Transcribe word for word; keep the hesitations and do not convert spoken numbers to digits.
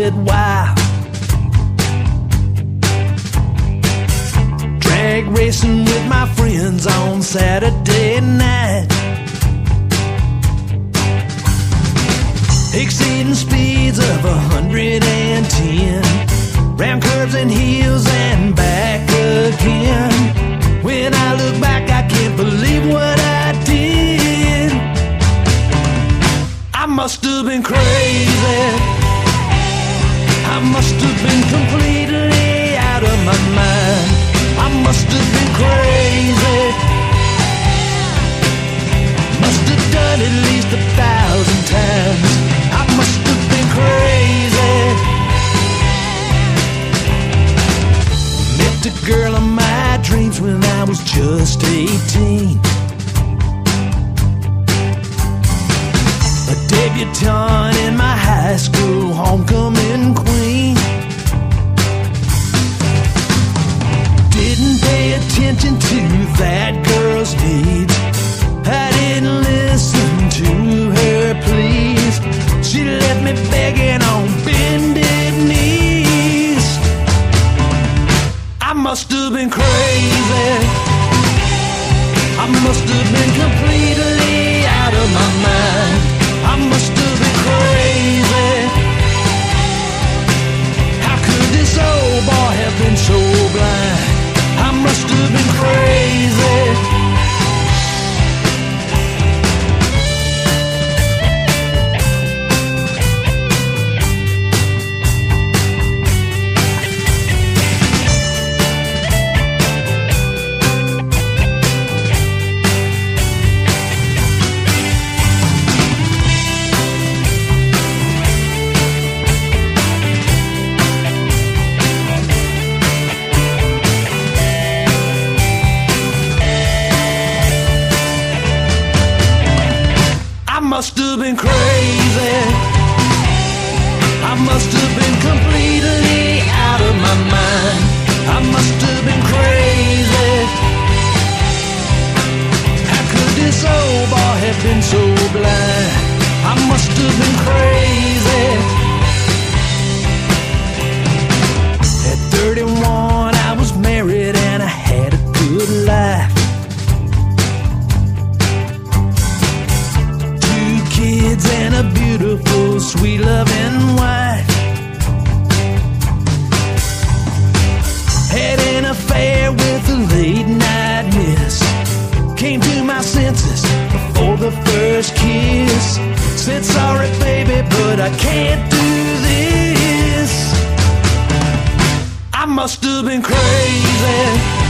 get wild. Drag racing with my friends on Saturday night, exceeding speeds of a hundred and ten, round curves and hills and back again. When I look back, I can't believe what I did. I must have been crazy. I must have been completely out of my mind. I must have been crazy. Must have done at least a thousand times. I must have been crazy. Met the girl of my dreams when I was just eighteen, a debutante in my high school homecoming queen. Didn't pay attention to that girl's needs. I didn't listen to her pleas. She left me begging on bended knees. I must have been crazy. I must have been completely out of my mind. I must have been crazy. How could this old boy have been so blind? I must have been crazy. I must have been crazy. I must have been completely out of my mind. I must have been crazy. How could this old boy have been so blind? I must have been crazy. At thirty-one I was married and I had a good life. Kids and a beautiful, sweet loving wife. Had an affair with a late night miss. Came to my senses before the first kiss. Said sorry baby, but I can't do this. I must have been crazy.